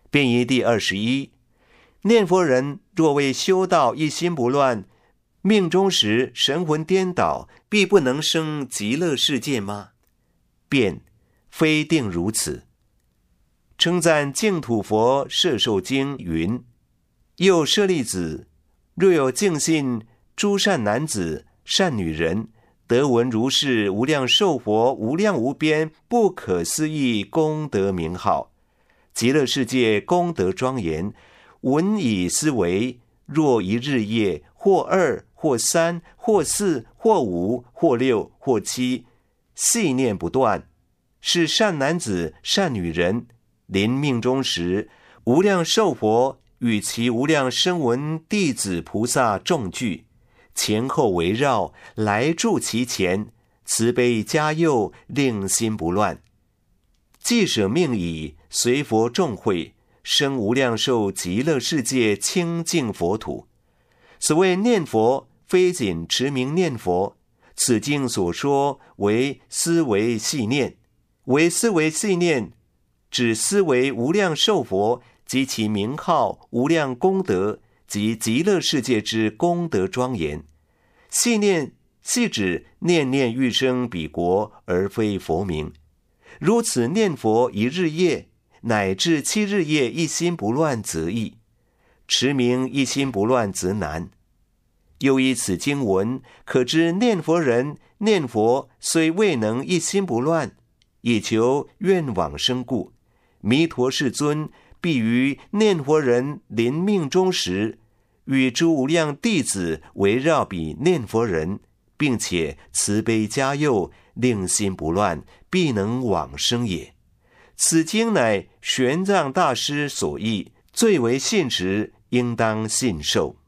便宜第21，念佛人若为修道一心不乱，命终时神魂颠倒，必不能生极乐世界吗？辩，非定如此。称赞净土佛摄受经云：又舍利子，若有净信诸善男子、善女人，得闻如是无量寿佛无量无边不可思议功德名号，极乐世界功德庄严，闻以思维，若一日夜，或2或3或4或5或6或7，细念不断，是善男子善女人临命终时，无量寿佛与其无量声闻弟子菩萨众聚，前后围绕，来住其前，慈悲加佑，令心不乱。既舍命已，随佛众会，生无量寿极乐世界清净佛土。所谓念佛，非仅持名念佛，此经所说为思维细念，为思维细念，指思维无量寿佛及其名号无量功德及极乐世界之功德庄严。细念系指念念欲生彼国，而非佛名。如此念佛一日夜，乃至7日夜一心不乱则易，持名一心不乱则难。又依此经文，可知念佛人念佛虽未能一心不乱，以求愿往生故，弥陀世尊必于念佛人临命终时，与诸无量弟子围绕彼念佛人，并且慈悲加佑，令心不乱，必能往生也。此经乃玄奘大师所译，最为信实，应当信受。